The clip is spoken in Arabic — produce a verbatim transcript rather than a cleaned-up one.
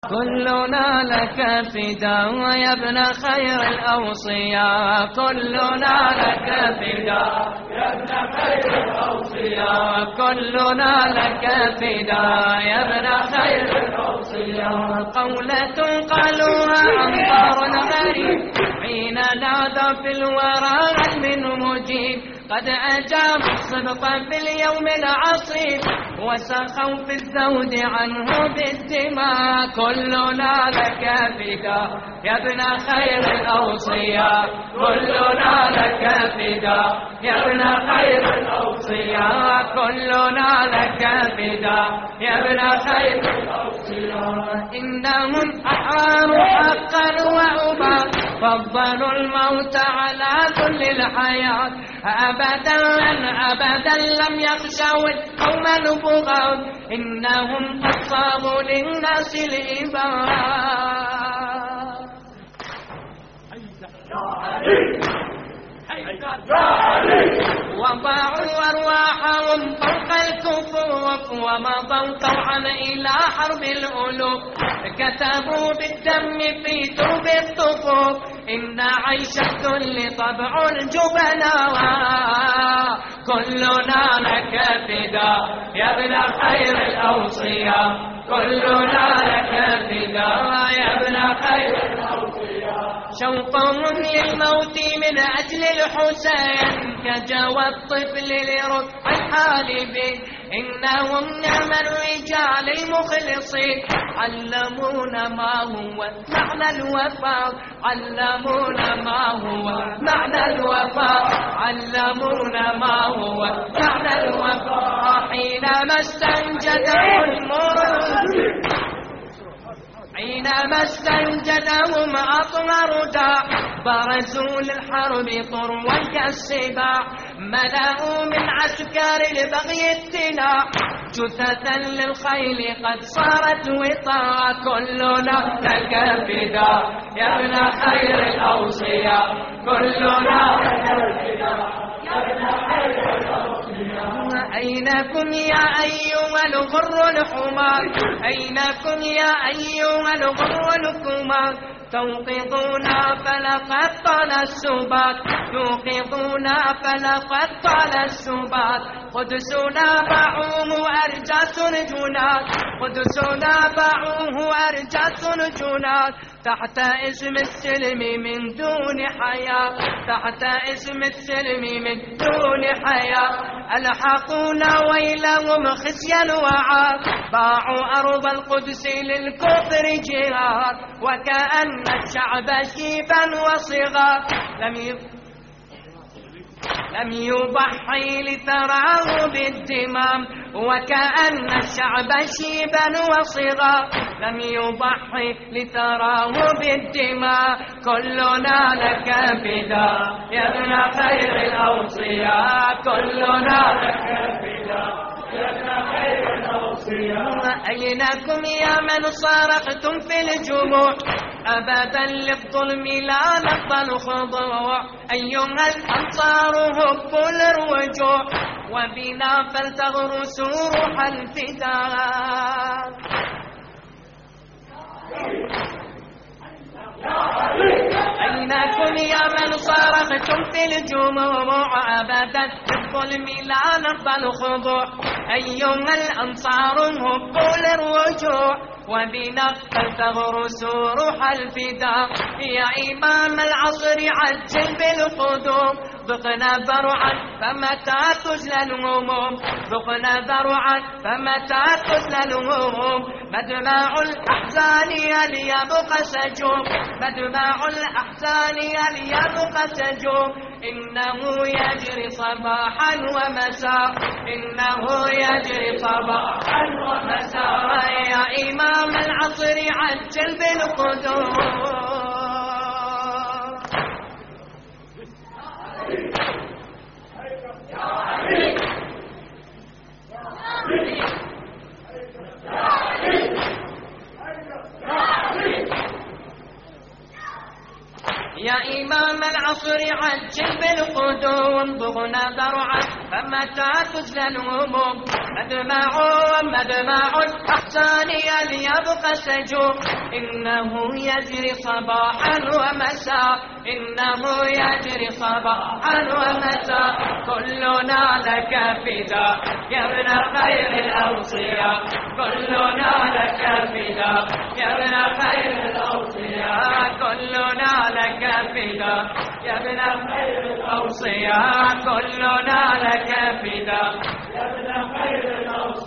كلنا لك فداء يا ابن خير الأوصياء، كلنا لك فداء يا ابن خير الأوصياء، كلنا لك فداء يا ابن خير الأوصياء. قولة قالوها أنظار غريب حين نادى في الورى من مجيب، قد أجاب الصدق في اليوم العصيب وسخوا في الزود عنه بالدماء. كلنا لك فداء يا ابن خير الأوصياء، كلنا لك فداء يا ابن خير الأوصياء، كلنا لك فداء يا ابن خير الأوصياء. إنهم أحرار حقا وأبا فضلوا الموت على كل الحياة، أبدا أبدا لم يخشوا القوم البغاة، إنهم قد صابوا للناس الإباء. وضعوا أرواحهم فوق الكفوف ومضوا طوعا إلى حرب الألوف، كتبوا بالدم في درب الطفوف إن عيش الذل طبع الجبناء. كلنا لك فداء يا ابن خير الأوصياء، كلنا لك فداء يا ابن خير الأوصياء. شوقهم للموت من أجل الحسين كجوى الطفل لرفع الحالبين، إنهم نعم الرجال المخلصين علمونا ما هو معنى الوفاء، علمونا ما هو معنى الوفاء، علمونا ما هو معنى الوفاء. حينما استنجدوا المرء حينما استنجدهم أطهر داع برزوا للحرب طروا كالسباع، ملأوا من عسكر البغي التلاع جثثا للخيل قد صارت وطاء. كلنا لك فداء يا ابن خير الأوصياء، كلنا لك فداء يا ابن خير الأوصياء. أينكم يا أيها الغر الحمار، أينكم يا أيها الغر الكمار، توقظونا فلقد طال السبات، توقظونا فلقد طال السبات. قدسنا باعوه أرجاس الجنات، قدسنا باعوه أرجاس الجنات، تحت اسم السلم من دون حياة، تحت اسم السلم من دون حياة. ألحقونا ويلهم خزيا وعار، باعوا أرض القدس للكفر جهاد، وكأن الشعب شيبا وصغار لم لم يضحي لتراه بالدمام، وكأن الشعب شيبا وصغار لم يضحي لتراه بالدماء. كلنا لك فداء يا ابن خير الأوصياء، كلنا لك فداء يا ابن خير الأوصياء. أينكم يا من صارختم في الجموع أبدا للظلم لا نقبل خضوع، أيها الأنصار هبوا للرجوع وبنا فلتغرسوا روح الفداء. أينكم يا من صارختم في الجموع أبدا للظلم لا نقبل خضوع، أيها الأنصار هبوا للرجوع وبنا فلتغرسوا روح الفداء. يا إمام العصر عجل بالقدوم، ذقنا ذرعا فمتى تزلى الهموم، ذقنا ذرعا فمتى تزلى الهموم. مدمع الأحزان ليبقى سجوم، مدمع الأحزان ليبقى سجوم، إنه يجري صباحا ومساء، إنه يجري صباحا ومساء. يا إمام العصر عجل بالقدوم. يا إمام العصر عجل بالقدوم، ضغنا ذرعا فمتى تزلى الهموم مدمع مدمع أحزاني ليبقى سجون. إنه يجري صباحا ومساء إنه يجري صباحا ومساء كلنا لك فداء يا ابن خير الأوصياء كلنا لك فداء يا ابن خير الأوصياء كلنا لك فداء يا ابن خير الأوصياء كلنا لك فداء يا ابن خير الأوصياء.